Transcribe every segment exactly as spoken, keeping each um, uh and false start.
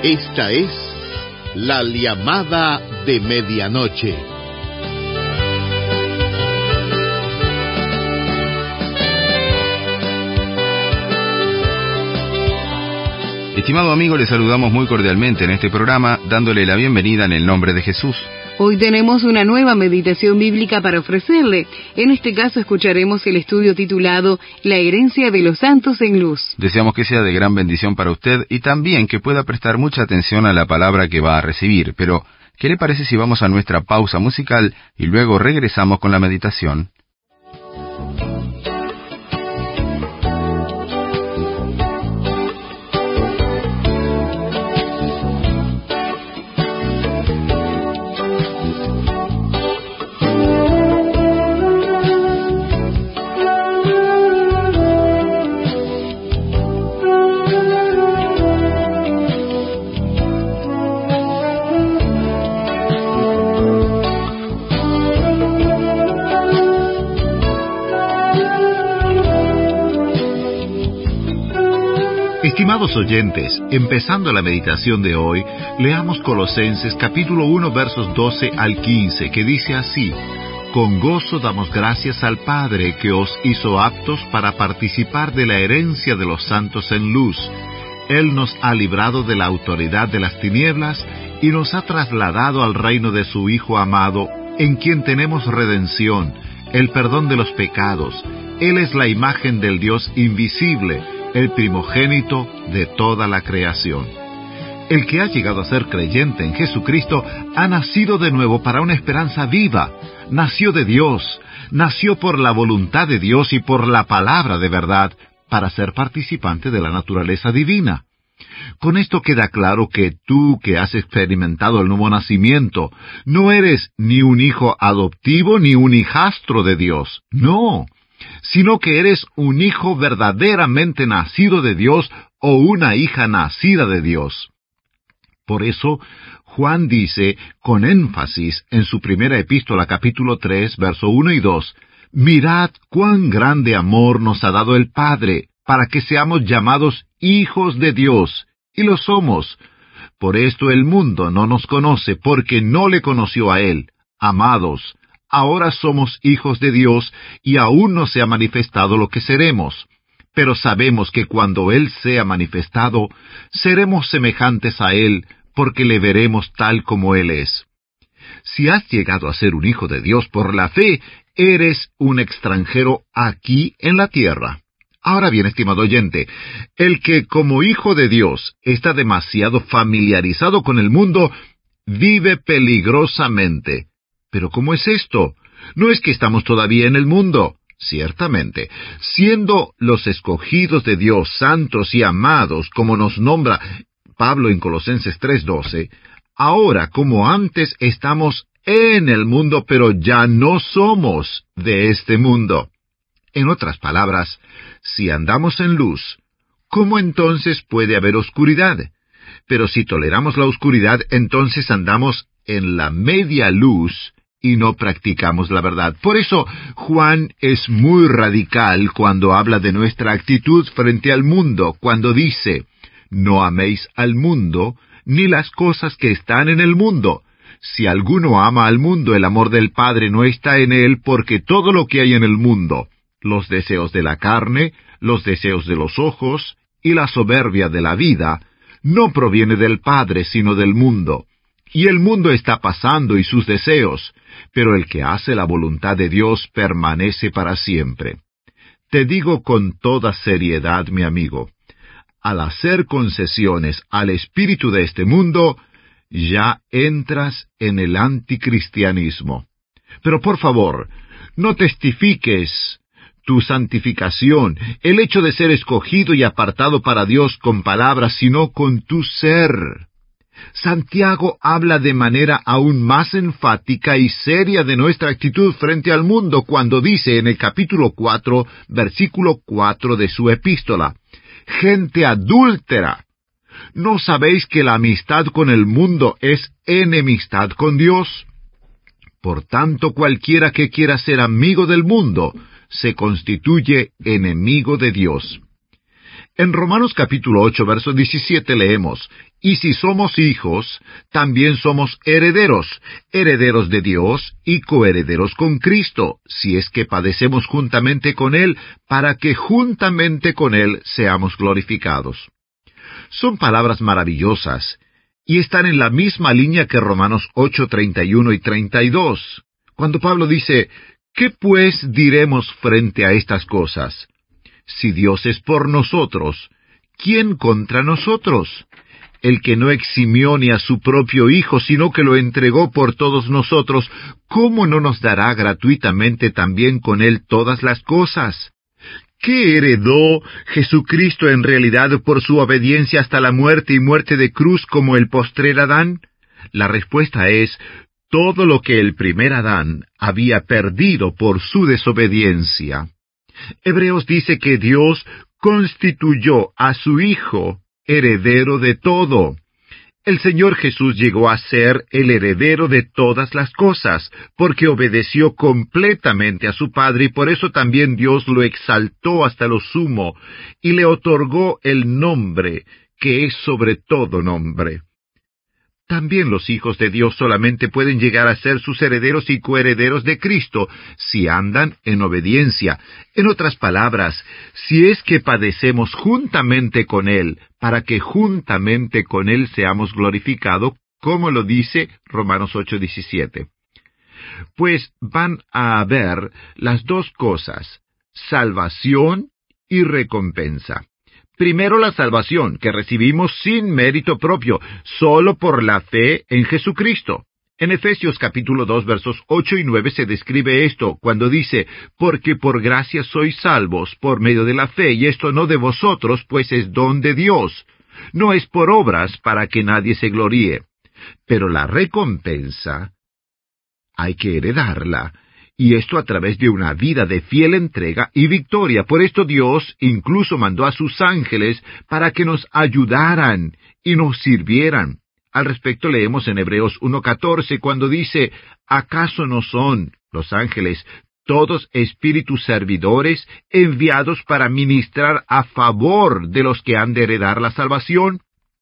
Esta es la llamada de medianoche. Estimado amigo, le saludamos muy cordialmente en este programa, dándole la bienvenida en el nombre de Jesús. Hoy tenemos una nueva meditación bíblica para ofrecerle. En este caso escucharemos el estudio titulado La herencia de los santos en luz. Deseamos que sea de gran bendición para usted y también que pueda prestar mucha atención a la palabra que va a recibir. Pero, ¿qué le parece si vamos a nuestra pausa musical y luego regresamos con la meditación? Estimados oyentes, empezando la meditación de hoy, leamos Colosenses capítulo uno versos doce al quince, que dice así: Con gozo damos gracias al Padre que os hizo aptos para participar de la herencia de los santos en luz. Él nos ha librado de la autoridad de las tinieblas y nos ha trasladado al reino de su Hijo amado, en quien tenemos redención, el perdón de los pecados. Él es la imagen del Dios invisible, el primogénito de toda la creación. El que ha llegado a ser creyente en Jesucristo ha nacido de nuevo para una esperanza viva. Nació de Dios, nació por la voluntad de Dios y por la palabra de verdad, para ser participante de la naturaleza divina. Con esto queda claro que tú, que has experimentado el nuevo nacimiento, no eres ni un hijo adoptivo ni un hijastro de Dios. No, sino que eres un hijo verdaderamente nacido de Dios o una hija nacida de Dios. Por eso, Juan dice con énfasis en su primera epístola, capítulo tres, verso uno y dos, «Mirad cuán grande amor nos ha dado el Padre, para que seamos llamados hijos de Dios, y lo somos. Por esto el mundo no nos conoce, porque no le conoció a Él. Amados, ahora somos hijos de Dios, y aún no se ha manifestado lo que seremos. Pero sabemos que cuando Él sea manifestado, seremos semejantes a Él, porque le veremos tal como Él es». Si has llegado a ser un hijo de Dios por la fe, eres un extranjero aquí en la tierra. Ahora bien, estimado oyente, el que como hijo de Dios está demasiado familiarizado con el mundo, vive peligrosamente. ¿Pero cómo es esto? No es que estamos todavía en el mundo, ciertamente. Siendo los escogidos de Dios santos y amados, como nos nombra Pablo en Colosenses tres doce, ahora como antes estamos en el mundo, pero ya no somos de este mundo. En otras palabras, si andamos en luz, ¿cómo entonces puede haber oscuridad? Pero si toleramos la oscuridad, entonces andamos en la media luz y no practicamos la verdad. Por eso, Juan es muy radical cuando habla de nuestra actitud frente al mundo, cuando dice, «No améis al mundo, ni las cosas que están en el mundo. Si alguno ama al mundo, el amor del Padre no está en él, porque todo lo que hay en el mundo, los deseos de la carne, los deseos de los ojos y la soberbia de la vida, no proviene del Padre, sino del mundo. Y el mundo está pasando y sus deseos, pero el que hace la voluntad de Dios permanece para siempre». Te digo con toda seriedad, mi amigo, al hacer concesiones al espíritu de este mundo, ya entras en el anticristianismo. Pero por favor, no testifiques tu santificación, el hecho de ser escogido y apartado para Dios con palabras, sino con tu ser. Santiago habla de manera aún más enfática y seria de nuestra actitud frente al mundo cuando dice en el capítulo cuatro, versículo cuatro de su epístola, «Gente adúltera, ¿no sabéis que la amistad con el mundo es enemistad con Dios? Por tanto, cualquiera que quiera ser amigo del mundo se constituye enemigo de Dios». En Romanos capítulo ocho, verso diecisiete leemos, Y si somos hijos, también somos herederos, herederos de Dios y coherederos con Cristo, si es que padecemos juntamente con Él, para que juntamente con Él seamos glorificados. Son palabras maravillosas, y están en la misma línea que Romanos ocho, treinta y uno y treinta y dos, cuando Pablo dice, ¿qué pues diremos frente a estas cosas? Si Dios es por nosotros, ¿quién contra nosotros? El que no eximió ni a su propio Hijo, sino que lo entregó por todos nosotros, ¿cómo no nos dará gratuitamente también con Él todas las cosas? ¿Qué heredó Jesucristo en realidad por su obediencia hasta la muerte y muerte de cruz como el postrer Adán? La respuesta es, todo lo que el primer Adán había perdido por su desobediencia. Hebreos dice que Dios constituyó a su Hijo heredero de todo. El Señor Jesús llegó a ser el heredero de todas las cosas, porque obedeció completamente a su Padre, y por eso también Dios lo exaltó hasta lo sumo, y le otorgó el nombre que es sobre todo nombre. También los hijos de Dios solamente pueden llegar a ser sus herederos y coherederos de Cristo si andan en obediencia. En otras palabras, si es que padecemos juntamente con Él, para que juntamente con Él seamos glorificados, como lo dice Romanos ocho, diecisiete. Pues van a haber las dos cosas, salvación y recompensa. Primero la salvación, que recibimos sin mérito propio, solo por la fe en Jesucristo. En Efesios capítulo dos, versos ocho y nueve se describe esto, cuando dice, «Porque por gracia sois salvos por medio de la fe, y esto no de vosotros, pues es don de Dios. No es por obras para que nadie se gloríe». Pero la recompensa hay que heredarla, y esto a través de una vida de fiel entrega y victoria. Por esto Dios incluso mandó a sus ángeles para que nos ayudaran y nos sirvieran. Al respecto leemos en Hebreos uno catorce cuando dice, ¿acaso no son los ángeles todos espíritus servidores enviados para ministrar a favor de los que han de heredar la salvación?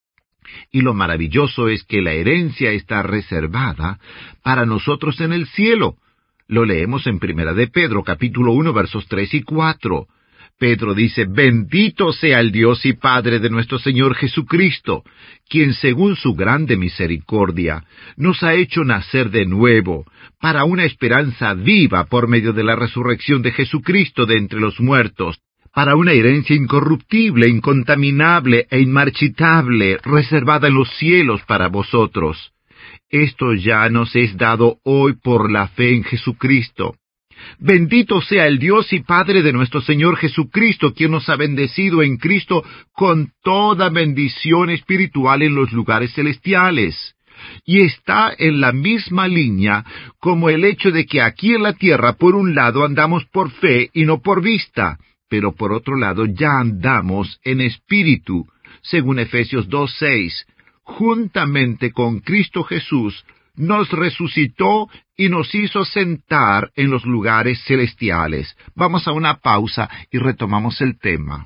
Y lo maravilloso es que la herencia está reservada para nosotros en el cielo. Lo leemos en Primera de Pedro, capítulo uno, versos tres y cuatro. Pedro dice, «Bendito sea el Dios y Padre de nuestro Señor Jesucristo, quien según su grande misericordia nos ha hecho nacer de nuevo, para una esperanza viva por medio de la resurrección de Jesucristo de entre los muertos, para una herencia incorruptible, incontaminable e inmarchitable, reservada en los cielos para vosotros. Esto ya nos es dado hoy por la fe en Jesucristo. Bendito sea el Dios y Padre de nuestro Señor Jesucristo, quien nos ha bendecido en Cristo con toda bendición espiritual en los lugares celestiales». Y está en la misma línea como el hecho de que aquí en la tierra, por un lado, andamos por fe y no por vista, pero por otro lado ya andamos en espíritu, según Efesios dos seis. Juntamente con Cristo Jesús, nos resucitó y nos hizo sentar en los lugares celestiales. Vamos a una pausa y retomamos el tema.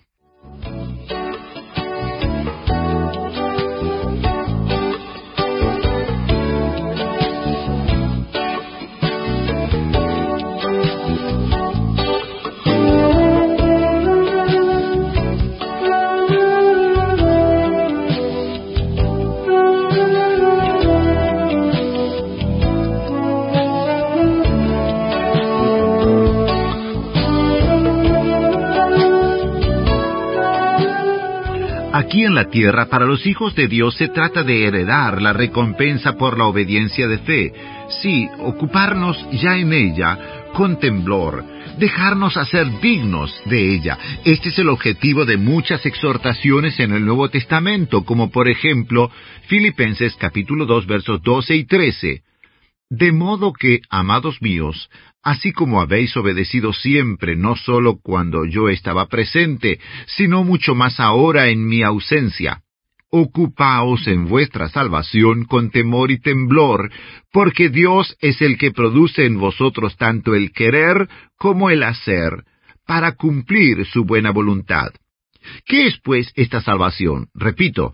Aquí en la tierra, para los hijos de Dios se trata de heredar la recompensa por la obediencia de fe. Sí, ocuparnos ya en ella con temblor, dejarnos hacer dignos de ella. Este es el objetivo de muchas exhortaciones en el Nuevo Testamento, como por ejemplo, Filipenses capítulo dos, versos doce y trece. De modo que, amados míos, así como habéis obedecido siempre, no sólo cuando yo estaba presente, sino mucho más ahora en mi ausencia, ocupaos en vuestra salvación con temor y temblor, porque Dios es el que produce en vosotros tanto el querer como el hacer, para cumplir su buena voluntad. ¿Qué es, pues, esta salvación? Repito,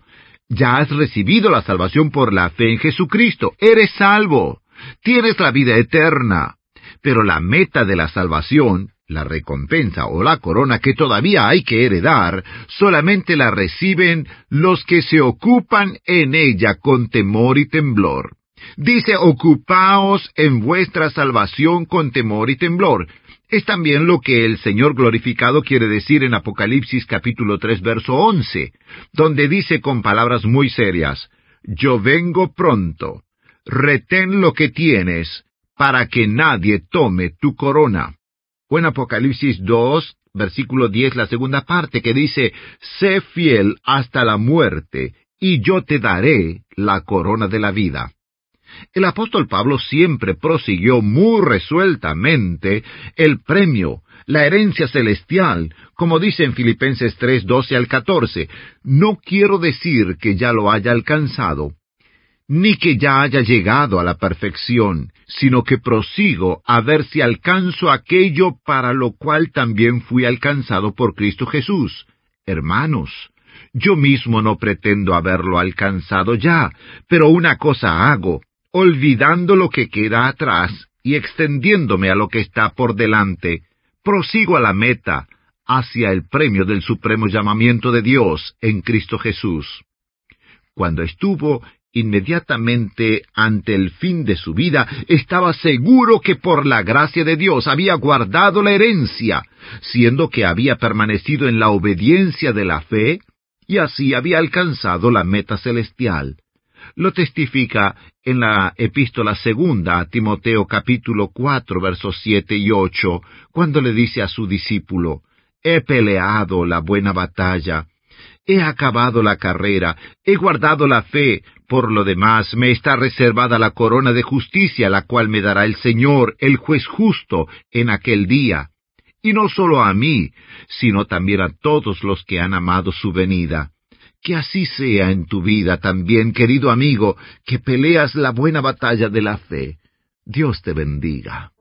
Ya has recibido la salvación por la fe en Jesucristo. Eres salvo. Tienes la vida eterna. Pero la meta de la salvación, la recompensa o la corona que todavía hay que heredar, solamente la reciben los que se ocupan en ella con temor y temblor. Dice, ocupaos en vuestra salvación con temor y temblor. Es también lo que el Señor glorificado quiere decir en Apocalipsis capítulo tres, verso once, donde dice con palabras muy serias, yo vengo pronto, retén lo que tienes, para que nadie tome tu corona. O en Apocalipsis dos, versículo diez, la segunda parte, que dice, sé fiel hasta la muerte, y yo te daré la corona de la vida. El apóstol Pablo siempre prosiguió muy resueltamente el premio, la herencia celestial, como dice en Filipenses tres, doce al catorce. No quiero decir que ya lo haya alcanzado, ni que ya haya llegado a la perfección, sino que prosigo a ver si alcanzo aquello para lo cual también fui alcanzado por Cristo Jesús. Hermanos, yo mismo no pretendo haberlo alcanzado ya, pero una cosa hago, olvidando lo que queda atrás y extendiéndome a lo que está por delante, prosigo a la meta, hacia el premio del supremo llamamiento de Dios en Cristo Jesús. Cuando estuvo inmediatamente ante el fin de su vida, estaba seguro que por la gracia de Dios había guardado la herencia, siendo que había permanecido en la obediencia de la fe, y así había alcanzado la meta celestial. Lo testifica en la epístola segunda a Timoteo capítulo cuatro, versos siete y ocho, cuando le dice a su discípulo, he peleado la buena batalla, he acabado la carrera, he guardado la fe, por lo demás me está reservada la corona de justicia, la cual me dará el Señor, el juez justo, en aquel día. Y no solo a mí, sino también a todos los que han amado su venida. Que así sea en tu vida también, querido amigo, que peleas la buena batalla de la fe. Dios te bendiga.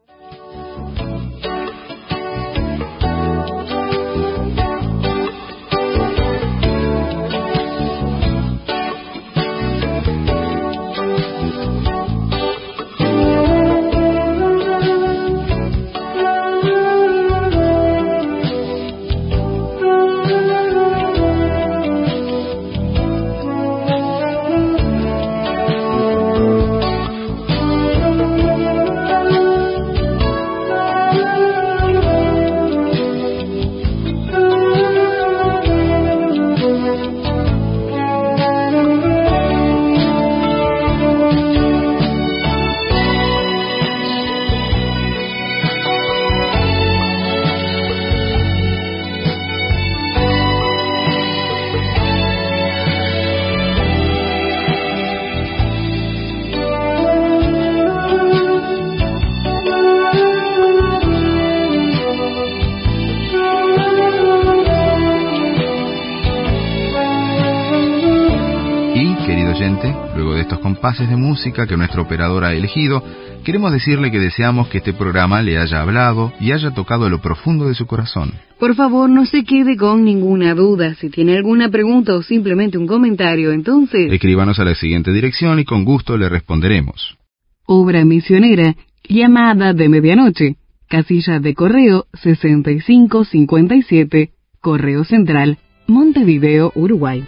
Luego de estos compases de música que nuestro operador ha elegido, queremos decirle que deseamos que este programa le haya hablado y haya tocado lo profundo de su corazón. Por favor, no se quede con ninguna duda. Si tiene alguna pregunta o simplemente un comentario, entonces escríbanos a la siguiente dirección y con gusto le responderemos. Obra misionera, llamada de medianoche, casilla de correo sesenta y cinco cincuenta y siete, Correo Central, Montevideo, Uruguay.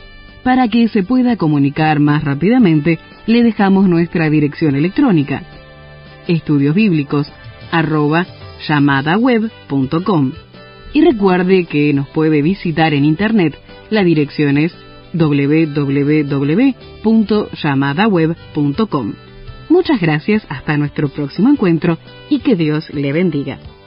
Para que se pueda comunicar más rápidamente, le dejamos nuestra dirección electrónica, estudiosbíblicos arroba llamadaweb punto com. Y recuerde que nos puede visitar en internet. La dirección es doble u doble u doble u punto llamadaweb punto com. Muchas gracias, hasta nuestro próximo encuentro y que Dios le bendiga.